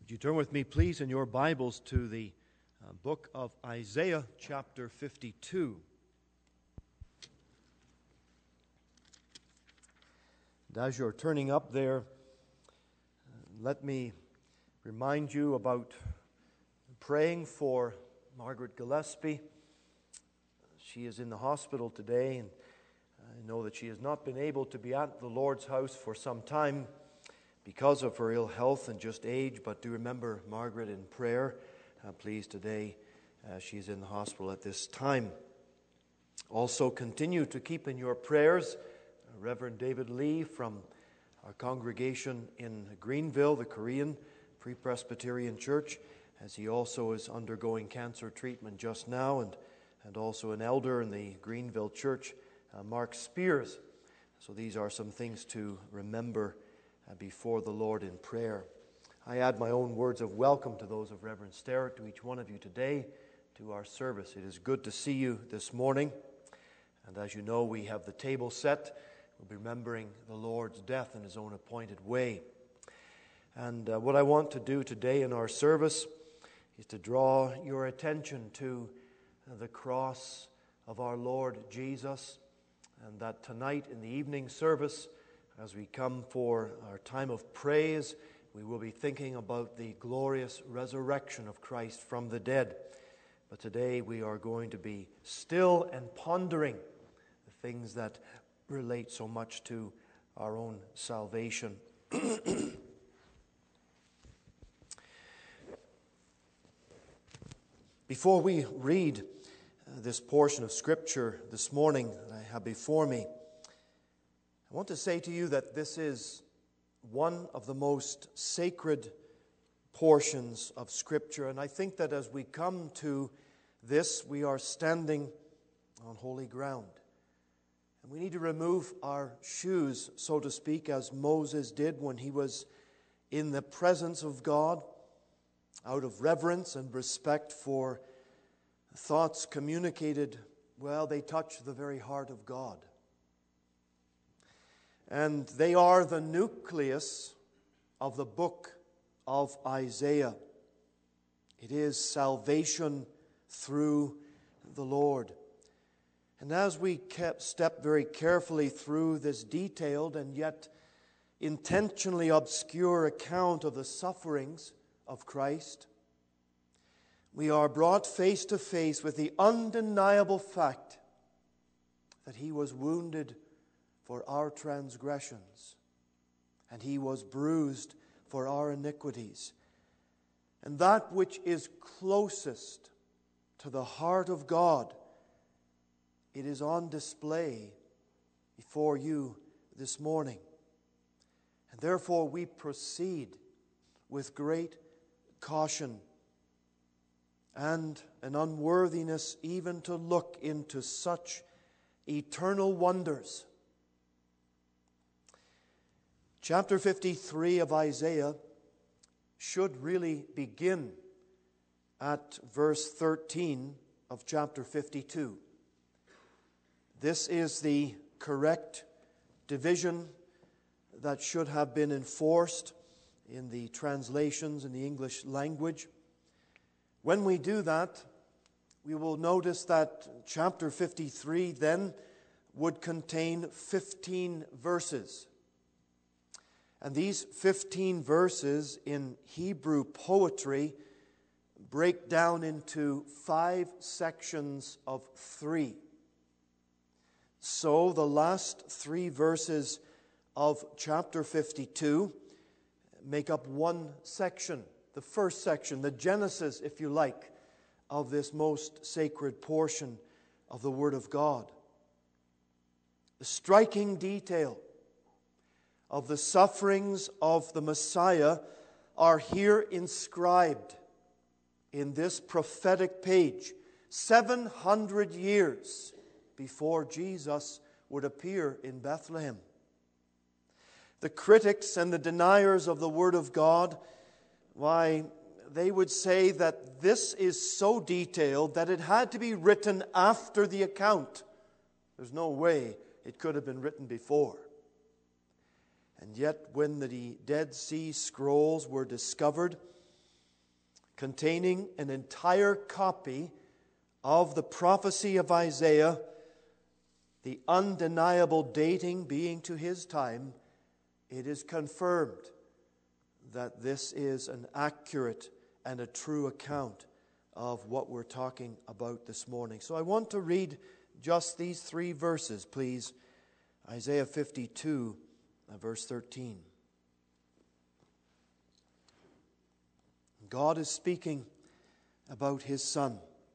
Would you turn with me, please, in your Bibles to the book of Isaiah, chapter 52. And as you're turning up there, let me remind you about praying for Margaret Gillespie. She is in the hospital today, and I know that she has not been able to be at the Lord's house for some time because of her ill health and just age, but do remember Margaret in prayer. Please, today she is in the hospital at this time. Also continue to keep in your prayers Reverend David Lee from our congregation in Greenville, the Korean Free Presbyterian Church, as he also is undergoing cancer treatment just now, and also an elder in the Greenville Church, Mark Spears. So these are some things to remember before the Lord in prayer. I add my own words of welcome to those of Reverend Sterrett, to each one of you today, to our service. It is good to see you this morning. And as you know, we have the table set. We'll be remembering the Lord's death in His own appointed way. And what I want to do today in our service is to draw your attention to the cross of our Lord Jesus, and that tonight in the evening service, as we come for our time of praise, we will be thinking about the glorious resurrection of Christ from the dead. But today we are going to be still and pondering the things that relate so much to our own salvation. Before we read this portion of Scripture this morning that I have before me, I want to say to you that this is one of the most sacred portions of Scripture. And I think that as we come to this, we are standing on holy ground. And we need to remove our shoes, so to speak, as Moses did when he was in the presence of God, out of reverence and respect for thoughts communicated, well, they touch the very heart of God. And they are the nucleus of the book of Isaiah. It is salvation through the Lord. And as we step very carefully through this detailed and yet intentionally obscure account of the sufferings of Christ, we are brought face to face with the undeniable fact that He was wounded for our transgressions, and He was bruised for our iniquities. And that which is closest to the heart of God, it is on display before you this morning. And therefore we proceed with great caution and an unworthiness even to look into such eternal wonders. Chapter 53 of Isaiah should really begin at verse 13 of chapter 52. This is the correct division that should have been enforced in the translations in the English language. When we do that, we will notice that chapter 53 then would contain 15 verses. And these 15 verses in Hebrew poetry break down into 5 sections of 3. So the last 3 verses of chapter 52 make up one section, the first section, the Genesis, if you like, of this most sacred portion of the Word of God. The striking detail of the sufferings of the Messiah are here inscribed in this prophetic page, 700 years before Jesus would appear in Bethlehem. The critics and the deniers of the Word of God, why, they would say that this is so detailed that it had to be written after the account. There's no way it could have been written before. And yet, when the Dead Sea Scrolls were discovered, containing an entire copy of the prophecy of Isaiah, the undeniable dating being to his time, it is confirmed that this is an accurate and a true account of what we're talking about this morning. So I want to read just these 3 verses, please. Isaiah 52, verse 13. God is speaking about his Son.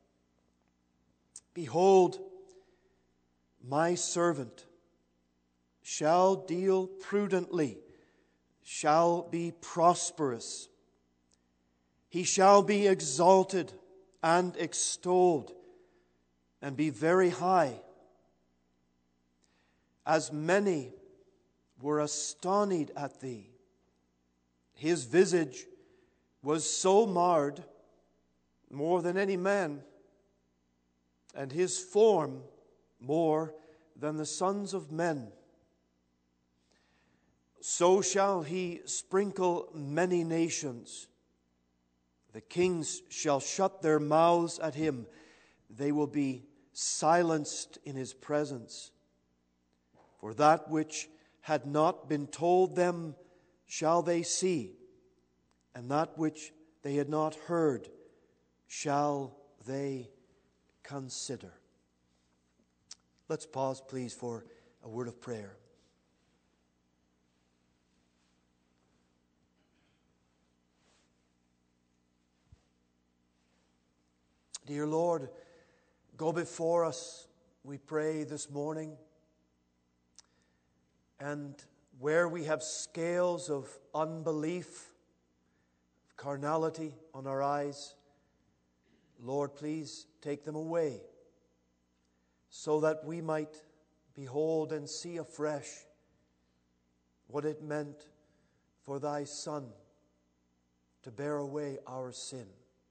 Behold, my servant shall deal prudently, shall be prosperous. He shall be exalted and extolled, and be very high. As many were astonished at thee, his visage was so marred more than any man, and his form more than the sons of men. So shall he sprinkle many nations. The kings shall shut their mouths at him. They will be silenced in his presence. For that which had not been told them shall they see, and that which they had not heard shall they consider. Let's pause, please, for a word of prayer. Dear Lord, go before us, we pray this morning. And where we have scales of unbelief, of carnality on our eyes, Lord, please take them away, so that we might behold and see afresh what it meant for thy Son to bear away our sin.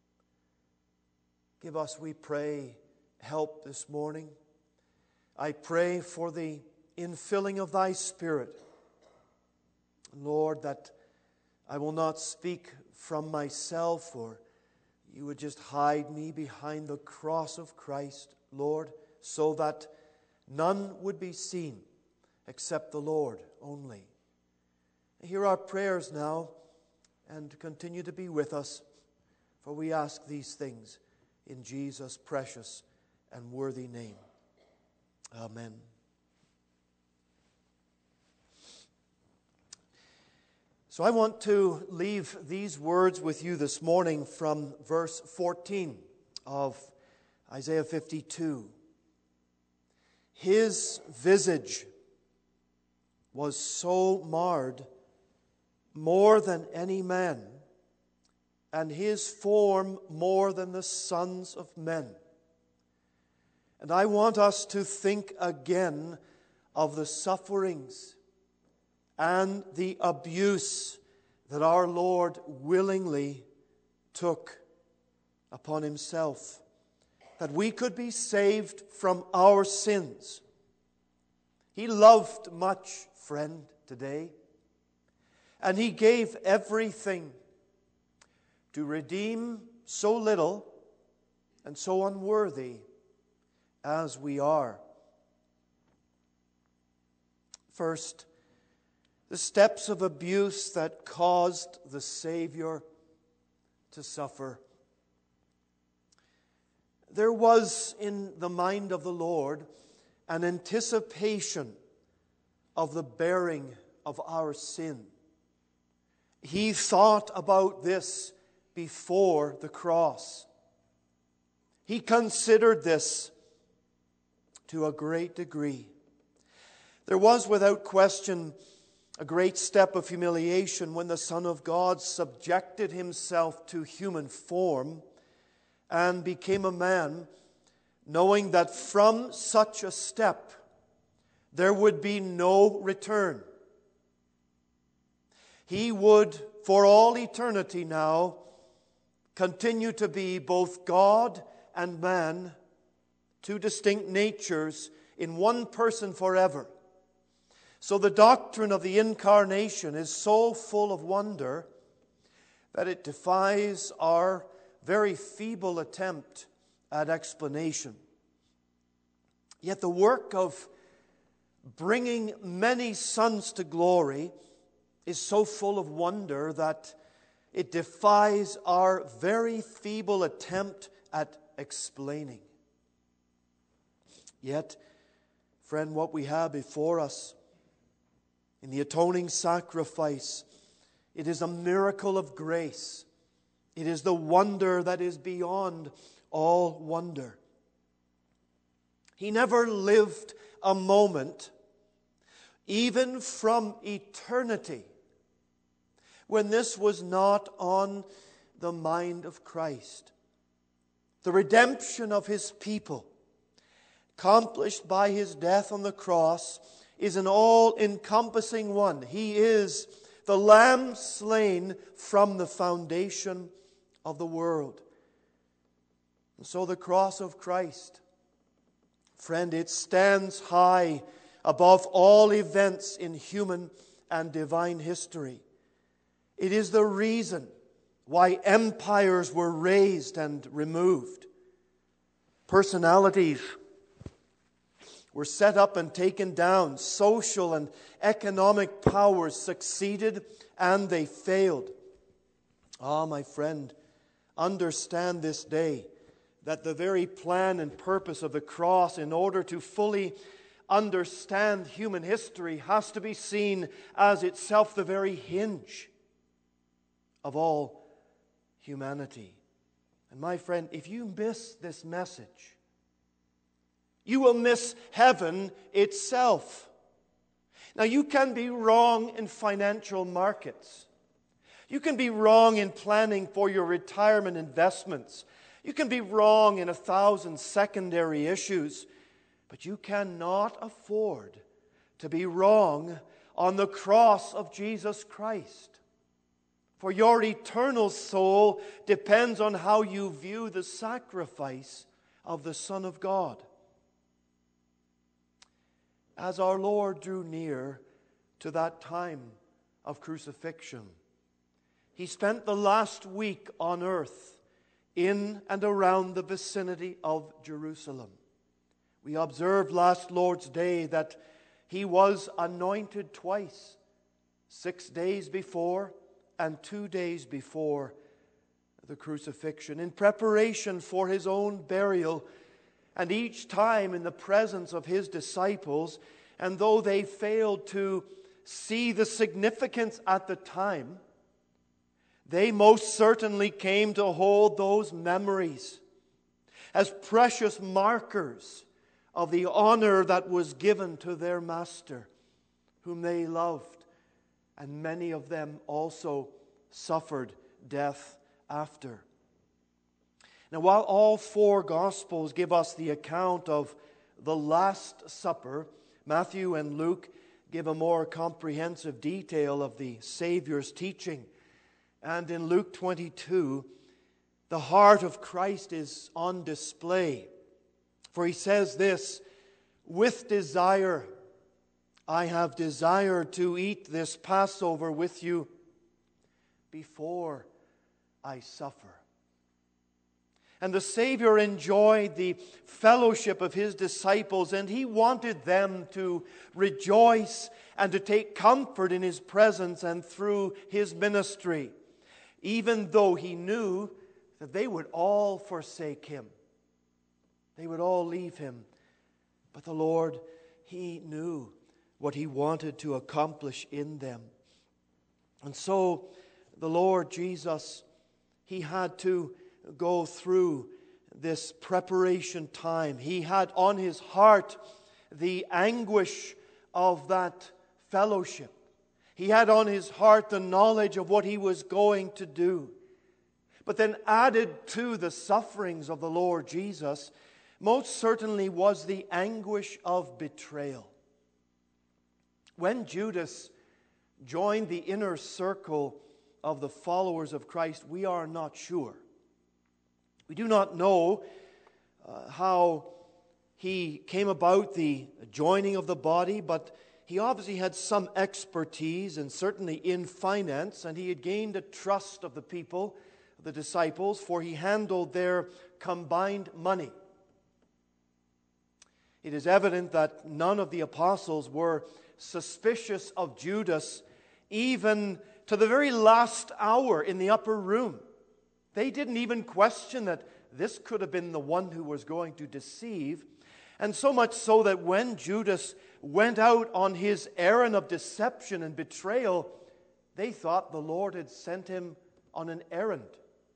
Give us, we pray, help this morning. I pray for the infilling of thy Spirit. Lord, that I will not speak from myself, or you would just hide me behind the cross of Christ, Lord, so that none would be seen except the Lord only. Hear our prayers now, and continue to be with us, for we ask these things in Jesus' precious and worthy name. Amen. So I want to leave these words with you this morning from verse 14 of Isaiah 52. His visage was so marred more than any man, and his form more than the sons of men. And I want us to think again of the sufferings and the abuse that our Lord willingly took upon himself, that we could be saved from our sins. He loved much, friend, today, and he gave everything to redeem so little and so unworthy as we are. First, the steps of abuse that caused the Savior to suffer. There was in the mind of the Lord an anticipation of the bearing of our sin. He thought about this before the cross. He considered this to a great degree. There was without question a great step of humiliation when the Son of God subjected himself to human form and became a man, knowing that from such a step there would be no return. He would, for all eternity now, continue to be both God and man, two distinct natures in one person forever. So the doctrine of the incarnation is so full of wonder that it defies our very feeble attempt at explanation. Yet the work of bringing many sons to glory is so full of wonder that it defies our very feeble attempt at explaining. Yet, friend, what we have before us in the atoning sacrifice, it is a miracle of grace. It is the wonder that is beyond all wonder. He never lived a moment, even from eternity, when this was not on the mind of Christ. The redemption of His people, accomplished by His death on the cross, is an all-encompassing one. He is the Lamb slain from the foundation of the world. And so the cross of Christ, friend, it stands high above all events in human and divine history. It is the reason why empires were raised and removed. Personalities were set up and taken down. Social and economic powers succeeded and they failed. Ah, my friend, understand this day that the very plan and purpose of the cross, in order to fully understand human history, has to be seen as itself the very hinge of all humanity. And my friend, if you miss this message, you will miss heaven itself. Now, you can be wrong in financial markets. You can be wrong in planning for your retirement investments. You can be wrong in 1,000 secondary issues. But you cannot afford to be wrong on the cross of Jesus Christ. For your eternal soul depends on how you view the sacrifice of the Son of God. As our Lord drew near to that time of crucifixion, He spent the last week on earth in and around the vicinity of Jerusalem. We observed last Lord's Day that He was anointed twice, 6 days before and 2 days before the crucifixion, in preparation for His own burial, and each time in the presence of His disciples. And though they failed to see the significance at the time, they most certainly came to hold those memories as precious markers of the honor that was given to their Master, whom they loved, and many of them also suffered death after. Now, while all four Gospels give us the account of the Last Supper, Matthew and Luke give a more comprehensive detail of the Savior's teaching. And in Luke 22, the heart of Christ is on display. For He says this, "With desire, I have desired to eat this Passover with you before I suffer." And the Savior enjoyed the fellowship of His disciples, and He wanted them to rejoice and to take comfort in His presence and through His ministry, even though He knew that they would all forsake Him. They would all leave Him. But the Lord, He knew what He wanted to accomplish in them. And so the Lord Jesus, He had to go through this preparation time. He had on His heart the anguish of that fellowship. He had on His heart the knowledge of what He was going to do. But then added to the sufferings of the Lord Jesus, most certainly was the anguish of betrayal. When Judas joined the inner circle of the followers of Christ, we are not sure. We do not know how he came about the joining of the body, but he obviously had some expertise, and certainly in finance, and he had gained the trust of the people, the disciples, for he handled their combined money. It is evident that none of the apostles were suspicious of Judas, even to the very last hour in the upper room. They didn't even question that this could have been the one who was going to deceive. And so much so that when Judas went out on his errand of deception and betrayal, they thought the Lord had sent him on an errand.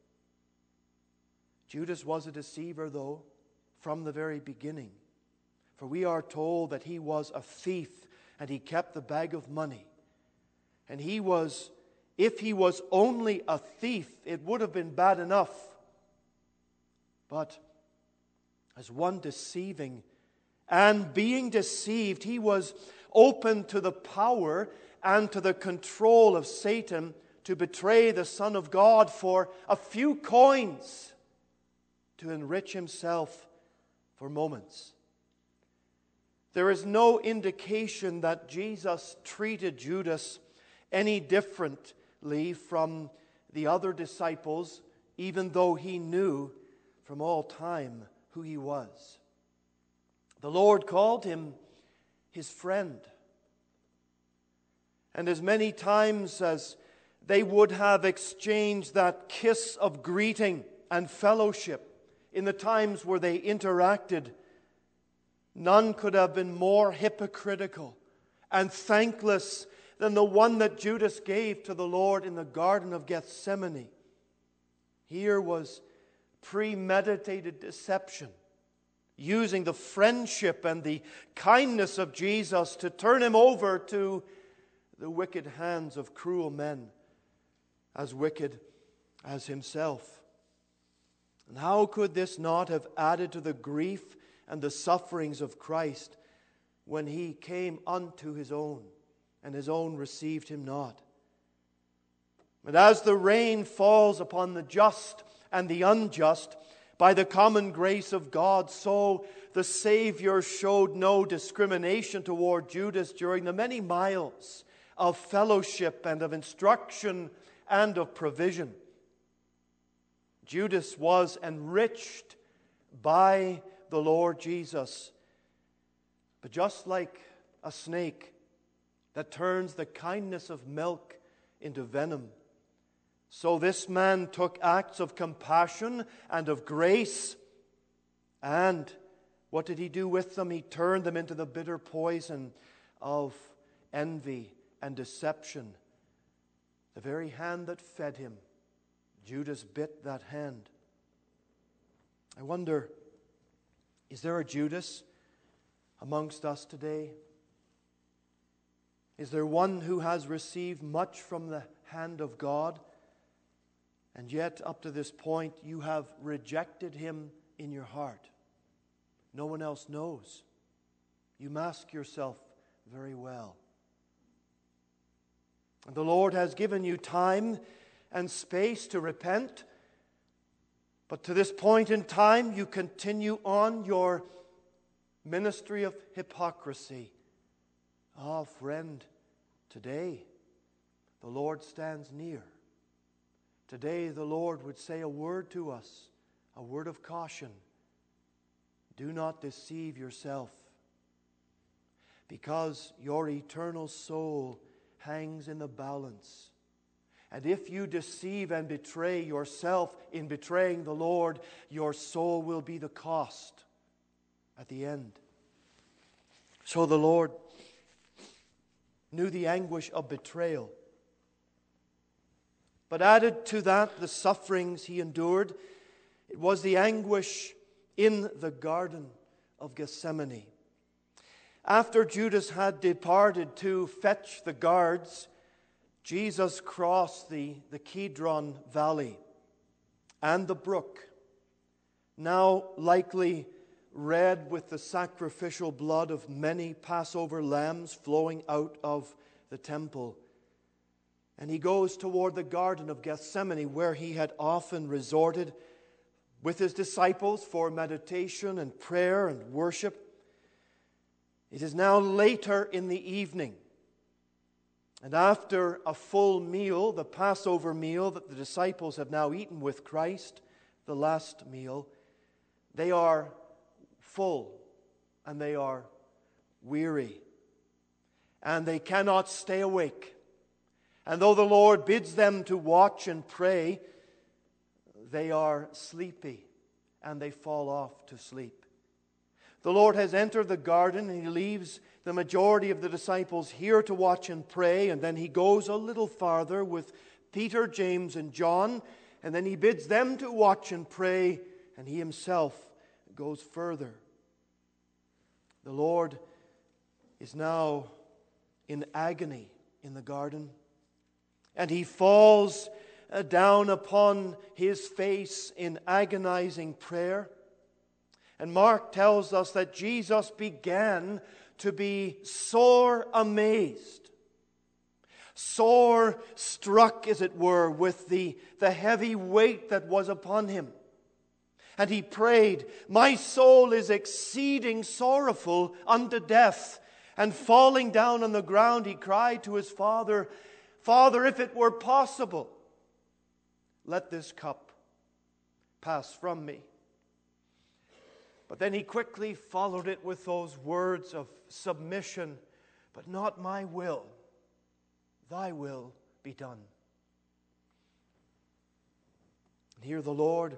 Judas was a deceiver, though, from the very beginning. For we are told that he was a thief and he kept the bag of money. And if he was only a thief, it would have been bad enough. But as one deceiving and being deceived, he was open to the power and to the control of Satan to betray the Son of God for a few coins, to enrich himself for moments. There is no indication that Jesus treated Judas any differently from the other disciples, even though he knew from all time who he was. The Lord called him his friend. And as many times as they would have exchanged that kiss of greeting and fellowship in the times where they interacted, none could have been more hypocritical and thankless than the one that Judas gave to the Lord in the Garden of Gethsemane. Here was premeditated deception, using the friendship and the kindness of Jesus to turn him over to the wicked hands of cruel men, as wicked as himself. And how could this not have added to the grief and the sufferings of Christ when he came unto his own, and his own received him not? But as the rain falls upon the just and the unjust by the common grace of God, so the Savior showed no discrimination toward Judas during the many miles of fellowship and of instruction and of provision. Judas was enriched by the Lord Jesus. But just like a snake that turns the kindness of milk into venom, so this man took acts of compassion and of grace, and what did he do with them? He turned them into the bitter poison of envy and deception. The very hand that fed him, Judas bit that hand. I wonder, is there a Judas amongst us today? Is there one who has received much from the hand of God, and yet up to this point you have rejected him in your heart? No one else knows. You mask yourself very well. And the Lord has given you time and space to repent, but to this point in time you continue on your ministry of hypocrisy. Ah, friend, today the Lord stands near. Today the Lord would say a word to us, a word of caution. Do not deceive yourself, because your eternal soul hangs in the balance. And if you deceive and betray yourself in betraying the Lord, your soul will be the cost at the end. So the Lord knew the anguish of betrayal. But added to that, the sufferings he endured, it was the anguish in the Garden of Gethsemane. After Judas had departed to fetch the guards, Jesus crossed the Kidron Valley and the brook, now likely red with the sacrificial blood of many Passover lambs flowing out of the temple. And he goes toward the Garden of Gethsemane, where he had often resorted with his disciples for meditation and prayer and worship. It is now later in the evening, And after a full meal, the Passover meal that the disciples have now eaten with Christ, the last meal, they are full and they are weary. And they cannot stay awake. And though the Lord bids them to watch and pray, they are sleepy and they fall off to sleep. The Lord has entered the garden and He leaves the majority of the disciples here to watch and pray, and then He goes a little farther with Peter, James, and John, and then He bids them to watch and pray, and He Himself goes further. The Lord is now in agony in the garden, and He falls down upon His face in agonizing prayer. And Mark tells us that Jesus began to be sore amazed, sore struck, as it were, with the heavy weight that was upon Him. And He prayed, "My soul is exceeding sorrowful unto death." And falling down on the ground, He cried to His Father, "Father, if it were possible, let this cup pass from me." But then He quickly followed it with those words of submission, "But not my will, Thy will be done." And here the Lord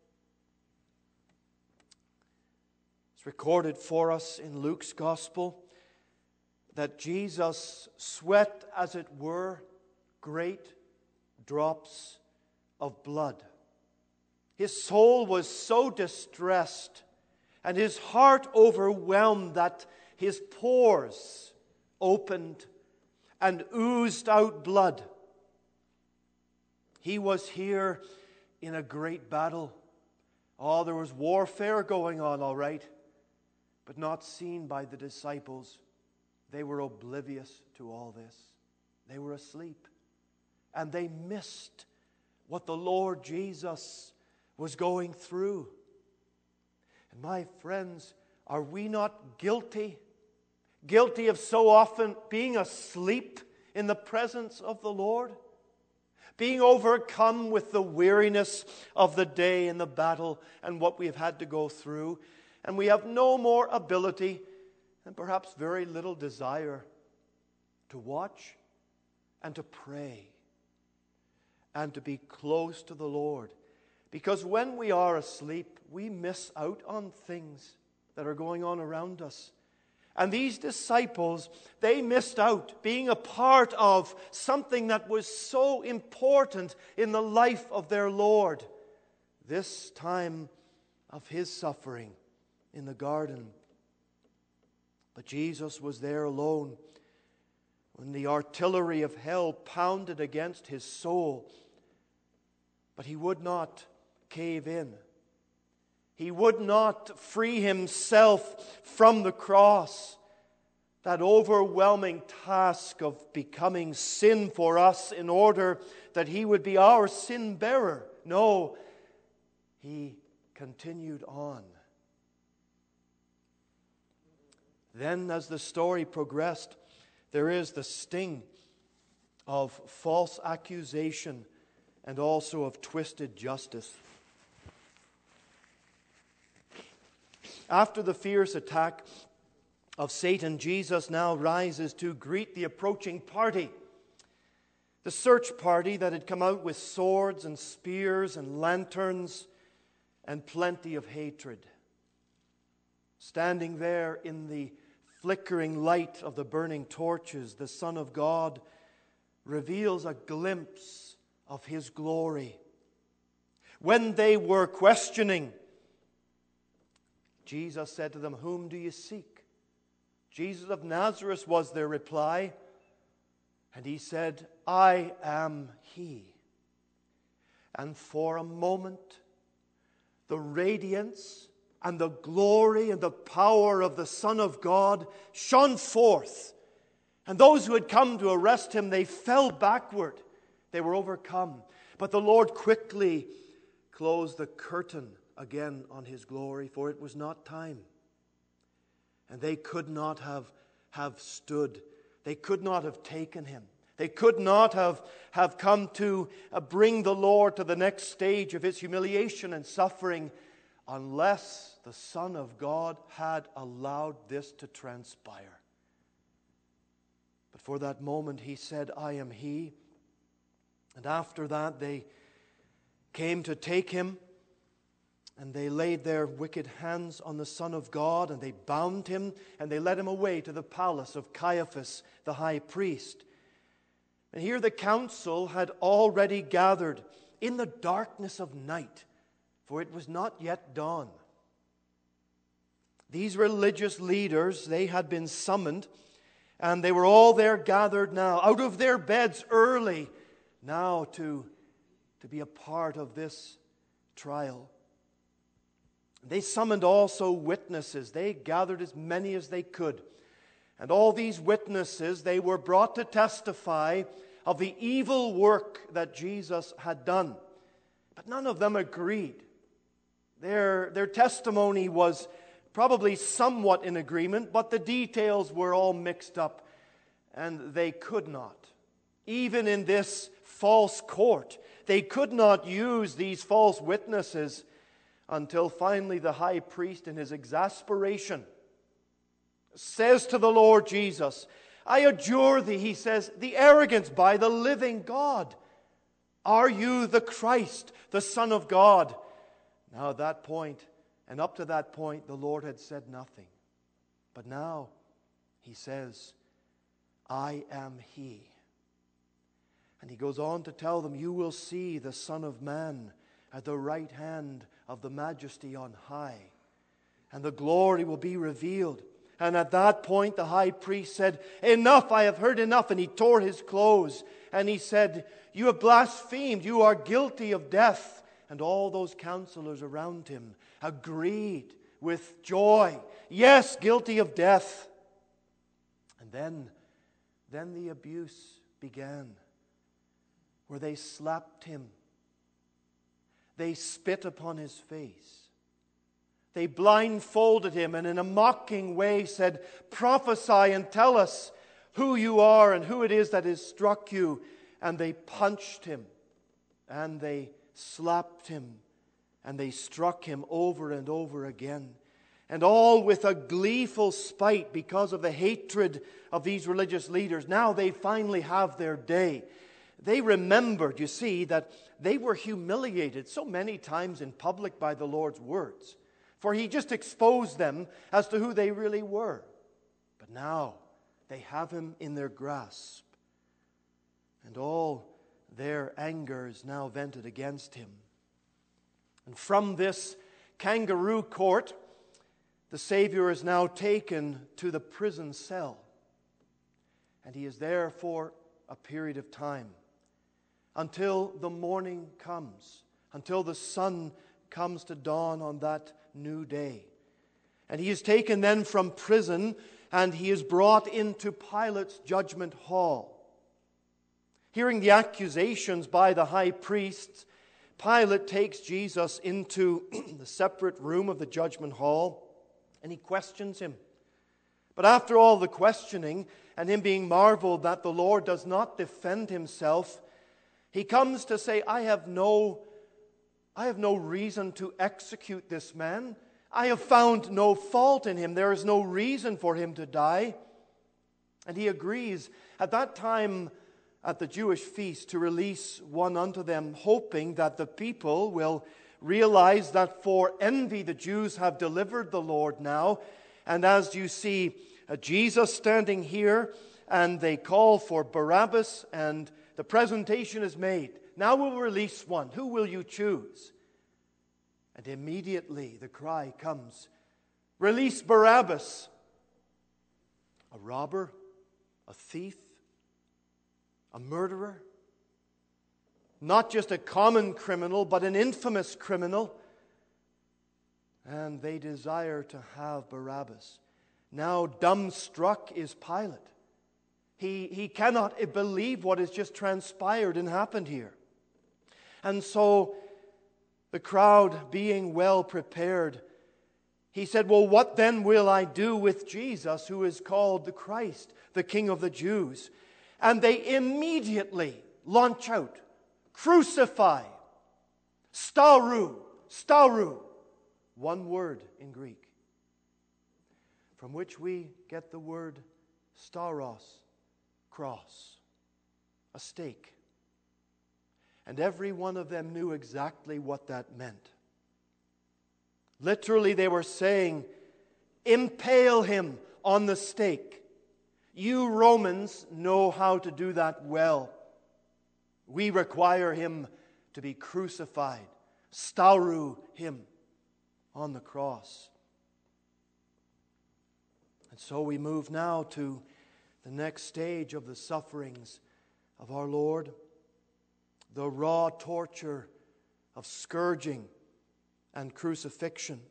is recorded for us in Luke's Gospel that Jesus sweat, as it were, great drops of blood. His soul was so distressed and His heart overwhelmed that His pores opened and oozed out blood. He was here in a great battle. Oh, there was warfare going on, all right, but not seen by the disciples. They were oblivious to all this. They were asleep, and they missed what the Lord Jesus was going through. And my friends, are we not guilty? Guilty of so often being asleep in the presence of the Lord? Being overcome with the weariness of the day and the battle and what we have had to go through. And we have no more ability and perhaps very little desire to watch and to pray and to be close to the Lord. Because when we are asleep, we miss out on things that are going on around us. And these disciples, they missed out being a part of something that was so important in the life of their Lord. This time of His suffering in the garden. But Jesus was there alone when the artillery of hell pounded against His soul. But He would not cave in. He would not free Himself from the cross, that overwhelming task of becoming sin for us in order that He would be our sin bearer. No, He continued on. Then, as the story progressed, there is the sting of false accusation and also of twisted justice. After the fierce attack of Satan, Jesus now rises to greet the approaching party. The search party that had come out with swords and spears and lanterns and plenty of hatred. Standing there in the flickering light of the burning torches, the Son of God reveals a glimpse of His glory. When they were questioning, Jesus said to them, "Whom do you seek?" Jesus of Nazareth was their reply. And He said, "I am He." And for a moment, the radiance and the glory and the power of the Son of God shone forth. And those who had come to arrest Him, they fell backward. They were overcome. But the Lord quickly closed the curtain again on His glory, for it was not time. And they could not have stood. They could not have taken Him. They could not have come to bring the Lord to the next stage of his humiliation and suffering unless the Son of God had allowed this to transpire. But for that moment he said, I am he. And after that they came to take him, and they laid their wicked hands on the Son of God, and they bound him, and they led him away to the palace of Caiaphas, the high priest. And here the council had already gathered in the darkness of night, for it was not yet dawn. These religious leaders, they had been summoned, and they were all there gathered now, out of their beds early, now to be a part of this trial. They summoned also witnesses. They gathered as many as they could. And all these witnesses, they were brought to testify of the evil work that Jesus had done. But none of them agreed. Their testimony was probably somewhat in agreement, but the details were all mixed up, and they could not. Even in this false court, they could not use these false witnesses until finally the high priest, in his exasperation, says to the Lord Jesus, I adjure thee, he says, the arrogance by the living God. Are you the Christ, the Son of God? Now at that point, and up to that point, the Lord had said nothing. But now he says, I am he. And he goes on to tell them, you will see the Son of Man at the right hand of the Majesty on high, and the glory will be revealed. And at that point the high priest said, enough, I have heard enough. And he tore his clothes, and he said, you have blasphemed, you are guilty of death. And all those counselors around him agreed with joy, yes, guilty of death. And then the abuse began, where they slapped him. They spit upon his face. They blindfolded him and in a mocking way said, prophesy and tell us who you are and who it is that has struck you. And they punched him, and they slapped him, and they struck him over and over again. And all with a gleeful spite because of the hatred of these religious leaders. Now they finally have their day. They remembered, you see, that they were humiliated so many times in public by the Lord's words. For he just exposed them as to who they really were. But now they have him in their grasp. And all their anger is now vented against him. And from this kangaroo court, the Savior is now taken to the prison cell. And he is there for a period of time, until the morning comes, until the sun comes to dawn on that new day. And he is taken then from prison, and he is brought into Pilate's judgment hall. Hearing the accusations by the high priests, Pilate takes Jesus into the separate room of the judgment hall, and he questions him. But after all the questioning, and him being marveled that the Lord does not defend himself, he comes to say, I have no reason to execute this man. I have found no fault in him. There is no reason for him to die. And he agrees at that time at the Jewish feast to release one unto them, hoping that the people will realize that for envy the Jews have delivered the Lord now. And as you see Jesus standing here, and they call for Barabbas, and the presentation is made. Now we'll release one. Who will you choose? And immediately the cry comes, release Barabbas. A robber, a thief, a murderer. Not just a common criminal, but an infamous criminal. And they desire to have Barabbas. Now dumbstruck is Pilate. He cannot believe what has just transpired and happened here. And so the crowd, being well prepared, he said, well, what then will I do with Jesus, who is called the Christ, the King of the Jews? And they immediately launch out. Crucify. Stauru. Stauru. One word in Greek, from which we get the word stauros, cross, a stake. And every one of them knew exactly what that meant. Literally, they were saying, impale him on the stake. You Romans know how to do that well. We require him to be crucified. Stauru him on the cross. And so we move now to the next stage of the sufferings of our Lord, the raw torture of scourging and crucifixion.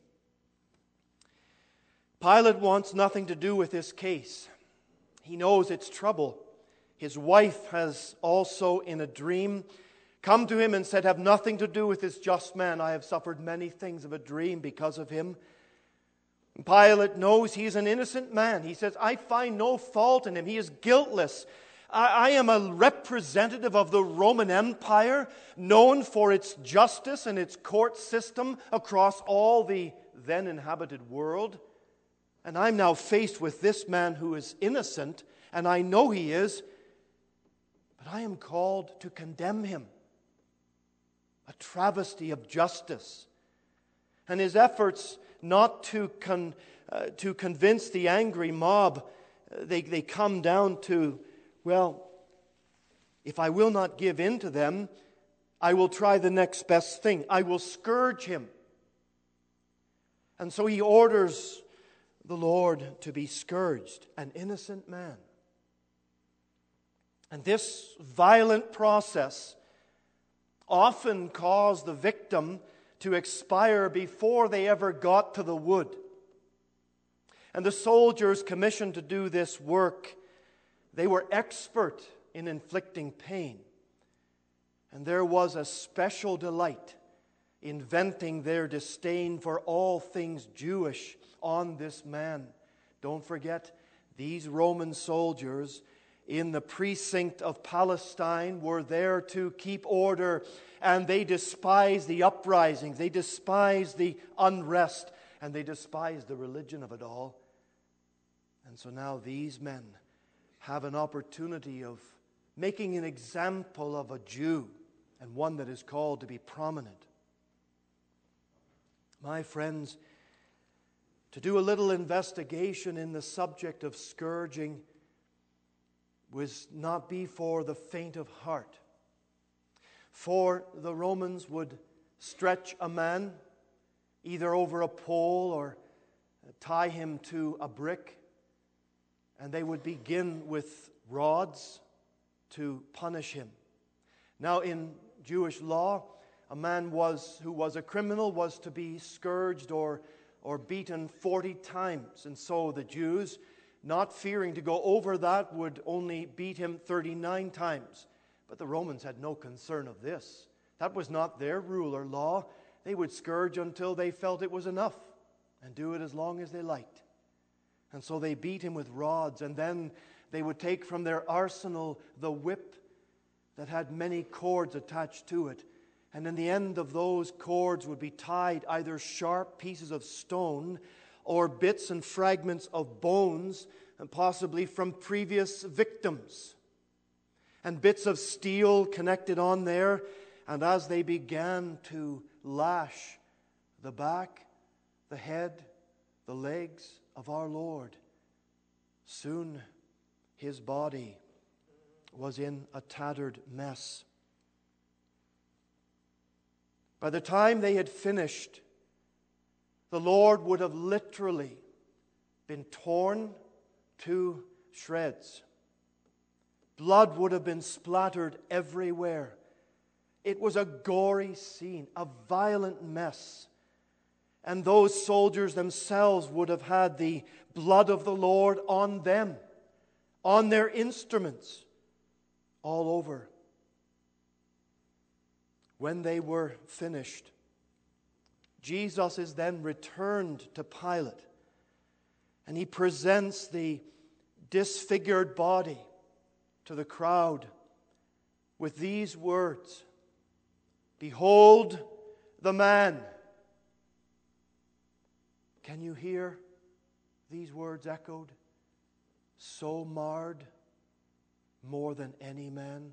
Pilate wants nothing to do with this case. He knows it's trouble. His wife has also, in a dream, come to him and said, have nothing to do with this just man. I have suffered many things of a dream because of him. And Pilate knows he's an innocent man. He says, I find no fault in him. He is guiltless. I am a representative of the Roman Empire, known for its justice and its court system across all the then inhabited world. And I'm now faced with this man who is innocent, and I know he is, but I am called to condemn him. A travesty of justice. And his efforts not to convince the angry mob, they come down to, well, if I will not give in to them, I will try the next best thing. I will scourge him. And so he orders the Lord to be scourged, an innocent man. And this violent process often caused the victim to expire before they ever got to the wood. And the soldiers commissioned to do this work, they were expert in inflicting pain. And there was a special delight in venting their disdain for all things Jewish on this man. Don't forget, these Roman soldiers in the precinct of Palestine were there to keep order, and they despised the uprisings, they despised the unrest, and they despised the religion of it all. And so now these men have an opportunity of making an example of a Jew, and one that is called to be prominent. My friends, to do a little investigation in the subject of scourging was not be for the faint of heart. For the Romans would stretch a man either over a pole or tie him to a brick, and they would begin with rods to punish him. Now in Jewish law, a man who was a criminal was to be scourged or beaten 40 times. And so the Jews, not fearing to go over that, would only beat him 39 times. But the Romans had no concern of this. That was not their rule or law. They would scourge until they felt it was enough and do it as long as they liked. And so they beat him with rods, and then they would take from their arsenal the whip that had many cords attached to it. And in the end of those cords would be tied either sharp pieces of stone or bits and fragments of bones, and possibly from previous victims, and bits of steel connected on there. And as they began to lash the back, the head, the legs of our Lord, soon his body was in a tattered mess. By the time they had finished, the Lord would have literally been torn to shreds. Blood would have been splattered everywhere. It was a gory scene, a violent mess. And those soldiers themselves would have had the blood of the Lord on them, on their instruments, all over. When they were finished, Jesus is then returned to Pilate, and he presents the disfigured body to the crowd with these words, "Behold the man." Can you hear these words echoed? "So marred more than any man."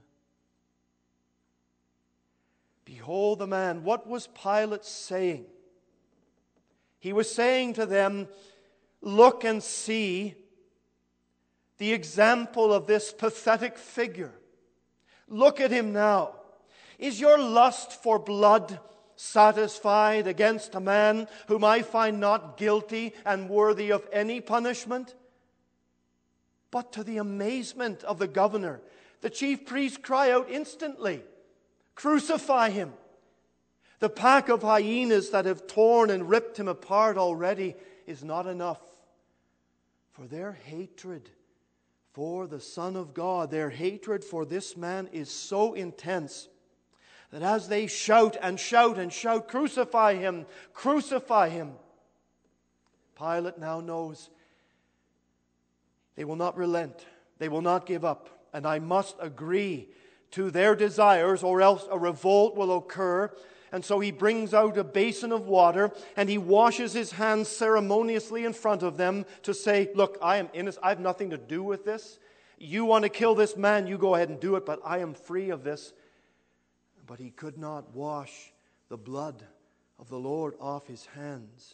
Behold the man. What was Pilate saying? He was saying to them, look and see the example of this pathetic figure. Look at him now. Is your lust for blood satisfied against a man whom I find not guilty and worthy of any punishment? But to the amazement of the governor, the chief priests cry out instantly, "Crucify him!" The pack of hyenas that have torn and ripped him apart already is not enough. For their hatred for the Son of God, their hatred for this man is so intense that as they shout and shout and shout, "Crucify him! Crucify him!" Pilate now knows they will not relent. They will not give up. And I must agree to their desires, or else a revolt will occur. And so he brings out a basin of water and he washes his hands ceremoniously in front of them to say, "Look, I am innocent. I have nothing to do with this. You want to kill this man, you go ahead and do it, but I am free of this." But he could not wash the blood of the Lord off his hands.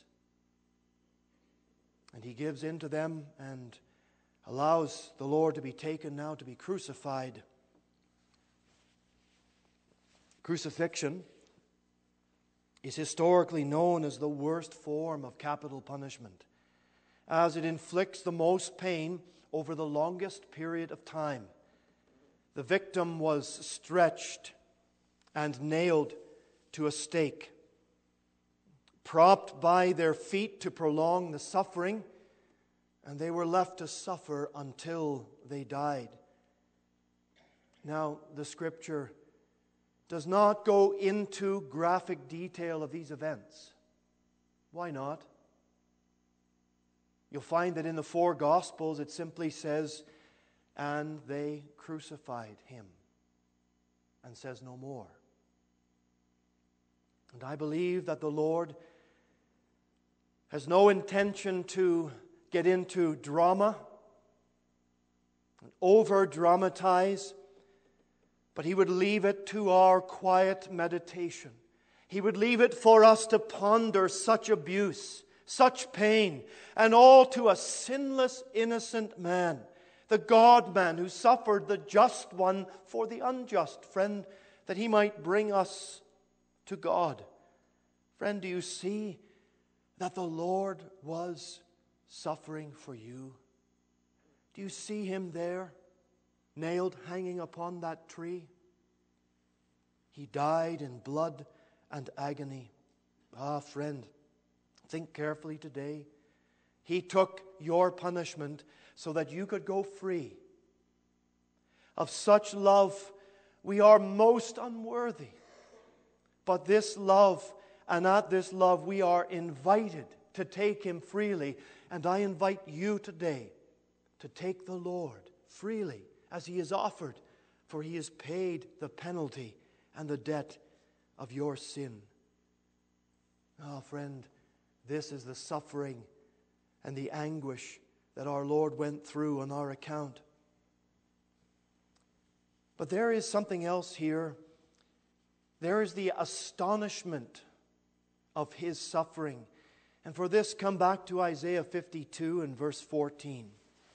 And he gives in to them and allows the Lord to be taken now to be crucified. Crucifixion is historically known as the worst form of capital punishment, as it inflicts the most pain over the longest period of time. The victim was stretched and nailed to a stake, propped by their feet to prolong the suffering, and they were left to suffer until they died. Now, the Scripture does not go into graphic detail of these events. Why not? You'll find that in the four Gospels it simply says, "And they crucified him," and says no more. And I believe that the Lord has no intention to get into drama, and over-dramatize, but He would leave it to our quiet meditation. He would leave it for us to ponder such abuse, such pain, and all to a sinless, innocent man, the God-man who suffered the just one for the unjust, friend, that He might bring us to God. Friend, do you see that the Lord was suffering for you? Do you see Him there, nailed, hanging upon that tree? He died in blood and agony. Ah, friend, think carefully today. He took your punishment so that you could go free. Of such love we are most unworthy. But this love, and at this love we are invited to take Him freely. And I invite you today to take the Lord freely as He is offered, for He has paid the penalty and the debt of your sin. Ah, friend, this is the suffering and the anguish that our Lord went through on our account. But there is something else here. There is the astonishment of His suffering. And for this, come back to Isaiah 52 and verse 14.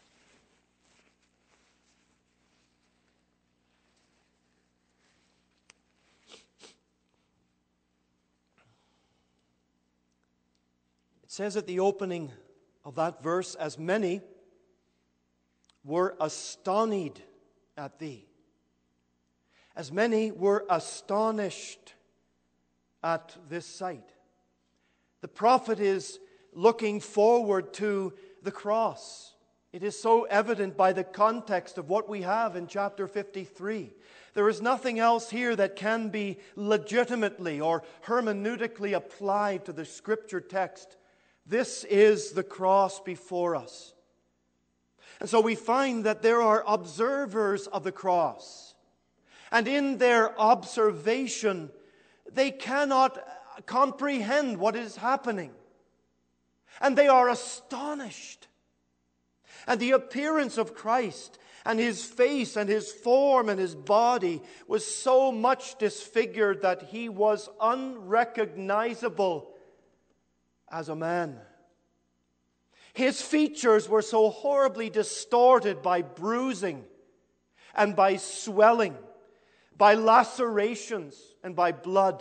It says at the opening of that verse, "As many were astonished at thee." As many were astonished at this sight. The prophet is looking forward to the cross. It is so evident by the context of what we have in chapter 53. There is nothing else here that can be legitimately or hermeneutically applied to the Scripture text. This is the cross before us. And so we find that there are observers of the cross. And in their observation, they cannot comprehend what is happening. And they are astonished. And the appearance of Christ and his face and his form and his body was so much disfigured that he was unrecognizable as a man. His features were so horribly distorted by bruising and by swelling, by lacerations and by blood.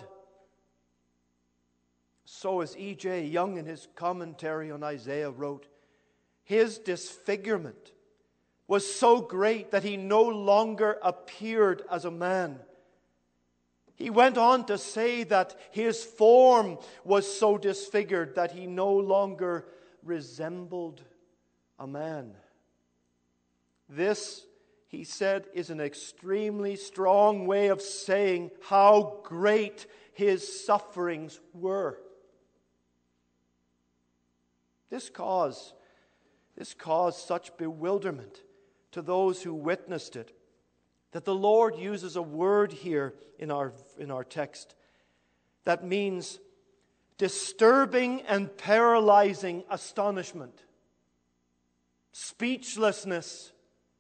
So as E.J. Young in his commentary on Isaiah wrote, his disfigurement was so great that he no longer appeared as a man. He went on to say that his form was so disfigured that he no longer resembled a man. This, he said, is an extremely strong way of saying how great his sufferings were. This caused such bewilderment to those who witnessed it that the Lord uses a word here in our text that means disturbing and paralyzing astonishment, speechlessness,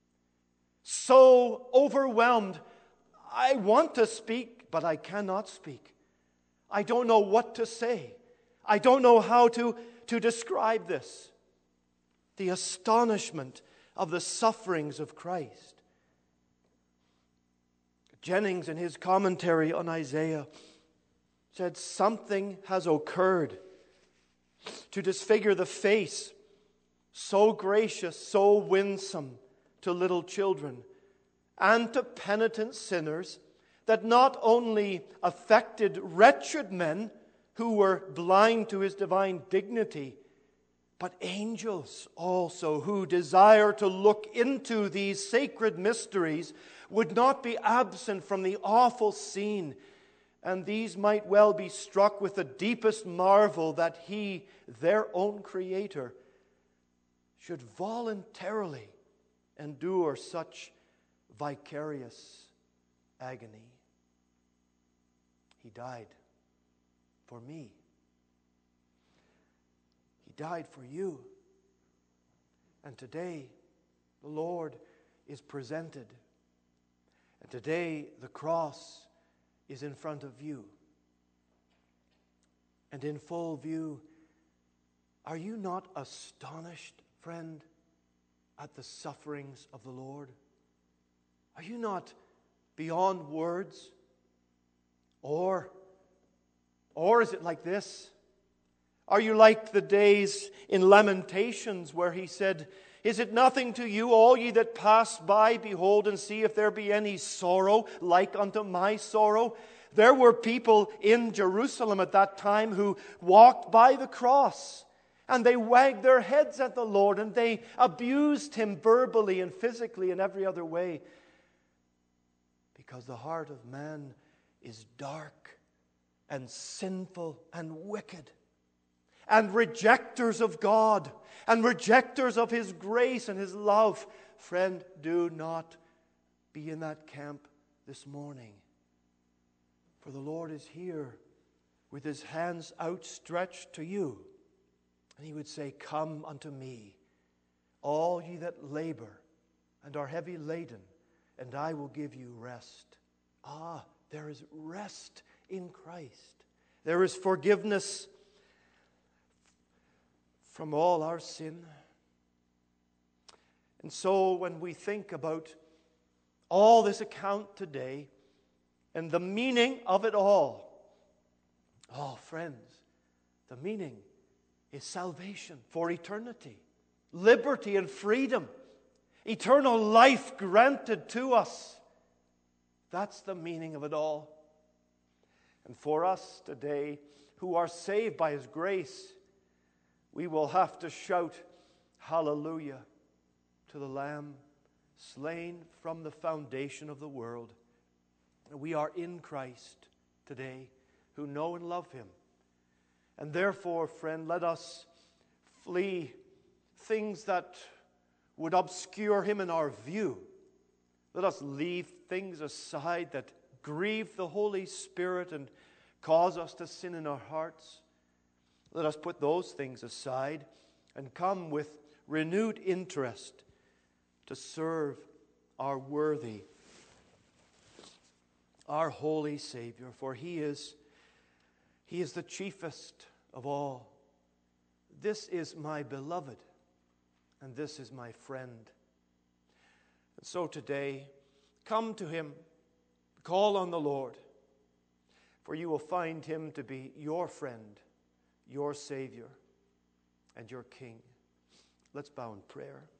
so overwhelmed. I want to speak, but I cannot speak. I don't know what to say. I don't know how to describe this. The astonishment of the sufferings of Christ. Jennings, in his commentary on Isaiah, said something has occurred to disfigure the face so gracious, so winsome to little children and to penitent sinners that not only affected wretched men who were blind to his divine dignity, but angels also who desire to look into these sacred mysteries would not be absent from the awful scene. And these might well be struck with the deepest marvel that he, their own Creator, should voluntarily endure such vicarious agony. He died for me. He died for you. And today, the Lord is presented. And today, the cross is in front of you. And in full view, are you not astonished, friend, at the sufferings of the Lord? Are you not beyond words? Or is it like this? Are you like the days in Lamentations where he said, "Is it nothing to you, all ye that pass by? Behold and see if there be any sorrow like unto my sorrow." There were people in Jerusalem at that time who walked by the cross and they wagged their heads at the Lord and they abused him verbally and physically in every other way. Because the heart of man is dark and sinful and wicked, and rejectors of God, and rejectors of his grace and his love. Friend, do not be in that camp this morning. For the Lord is here with his hands outstretched to you. And he would say, "Come unto me, all ye that labor and are heavy laden, and I will give you rest." Ah, there is rest in Christ. There is forgiveness from all our sin. And so when we think about all this account today and the meaning of it all, oh friends, the meaning is salvation for eternity, liberty and freedom, eternal life granted to us. That's the meaning of it all. And for us today who are saved by his grace, we will have to shout hallelujah to the Lamb slain from the foundation of the world. We are in Christ today who know and love him. And therefore, friend, let us flee things that would obscure him in our view. Let us leave things aside that grieve the Holy Spirit and cause us to sin in our hearts. Let us put those things aside and come with renewed interest to serve our worthy, our holy Savior, for He is the chiefest of all. This is my beloved, and this is my friend. And so today, come to Him, call on the Lord, for you will find Him to be your friend, your Savior, and your King. Let's bow in prayer.